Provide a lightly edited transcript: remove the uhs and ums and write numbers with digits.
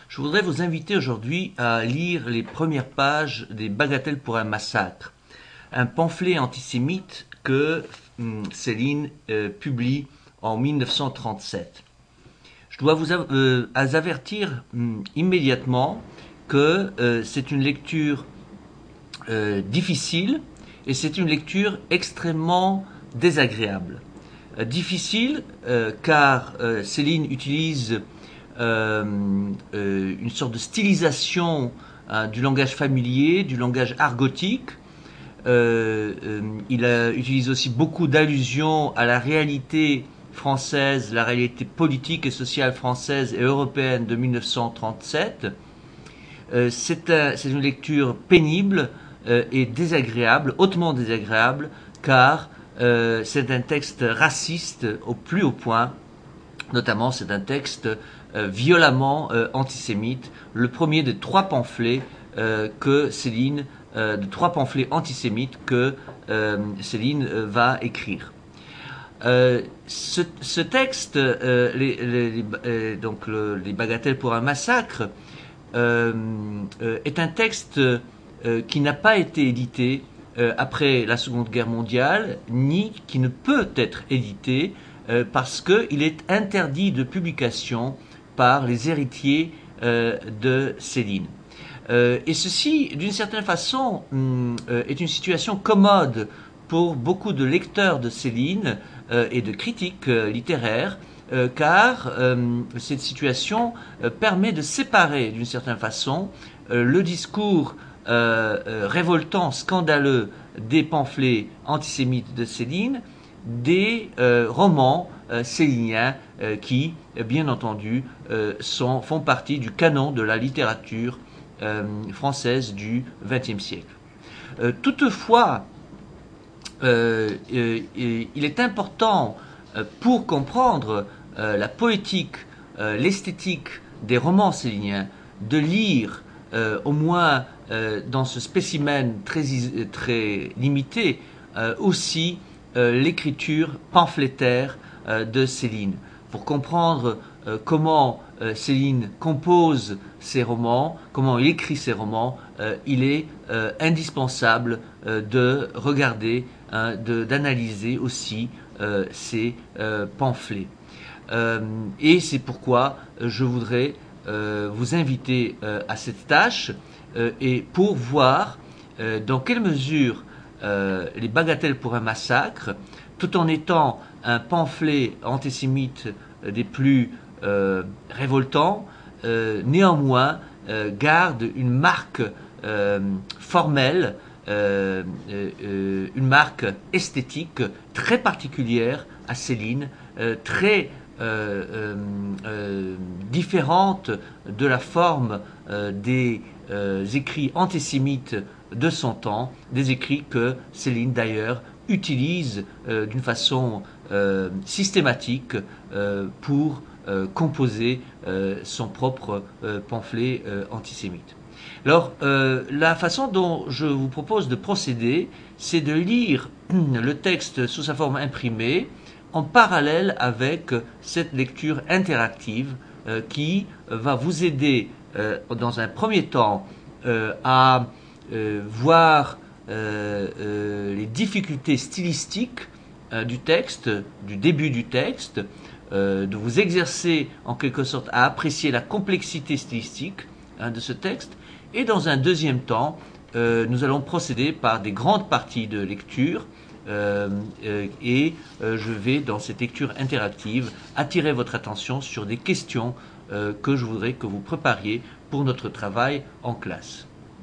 Je voudrais vous inviter aujourd'hui à lire les premières pages des Bagatelles pour un massacre, un pamphlet antisémite que Céline publie en 1937. Je dois vous avertir immédiatement que c'est une lecture difficile et c'est une lecture extrêmement désagréable. Difficile car Céline utilise une sorte de stylisation du langage familier, du langage argotique. Il utilise aussi beaucoup d'allusions à la réalité française, la réalité politique et sociale française et européenne de 1937. C'est une lecture pénible et désagréable, hautement désagréable, car c'est un texte raciste au plus haut point. Notamment, c'est un texte violemment antisémite, le premier des trois pamphlets que Céline, de trois pamphlets antisémites que Céline va écrire. Ce texte, les Bagatelles pour un massacre, est un texte qui n'a pas été édité après la Seconde Guerre mondiale, ni qui ne peut être édité parce qu'il est interdit de publication par les héritiers de Céline. Et ceci, d'une certaine façon, est une situation commode pour beaucoup de lecteurs de Céline et de critiques littéraires, car cette situation permet de séparer, d'une certaine façon, le discours révoltant, scandaleux des pamphlets antisémites de Céline des romans céliniens qui, bien entendu, font partie du canon de la littérature française du XXe siècle. Toutefois, il est important pour comprendre la poétique, l'esthétique des romans céliniens de lire au moins dans ce spécimen très limité aussi l'écriture pamphlétaire de Céline. Pour comprendre comment Céline compose ses romans, comment il écrit ses romans, il est indispensable de regarder, d'analyser aussi ces pamphlets. Et c'est pourquoi je voudrais vous inviter à cette tâche et pour voir dans quelle mesure les Bagatelles pour un massacre, tout en étant un pamphlet antisémite des plus révoltants, néanmoins garde une marque formelle, une marque esthétique très particulière à Céline, très différente de la forme des écrits antisémites de son temps, des écrits que Céline d'ailleurs utilise d'une façon systématique pour composer son propre pamphlet antisémite. Alors, la façon dont je vous propose de procéder, c'est de lire le texte sous sa forme imprimée en parallèle avec cette lecture interactive qui va vous aider dans un premier temps à voir les difficultés stylistiques du texte, du début du texte, de vous exercer en quelque sorte à apprécier la complexité stylistique de ce texte. Et dans un deuxième temps, nous allons procéder par des grandes parties de lecture et je vais, dans cette lecture interactive, attirer votre attention sur des questions que je voudrais que vous prépariez pour notre travail en classe.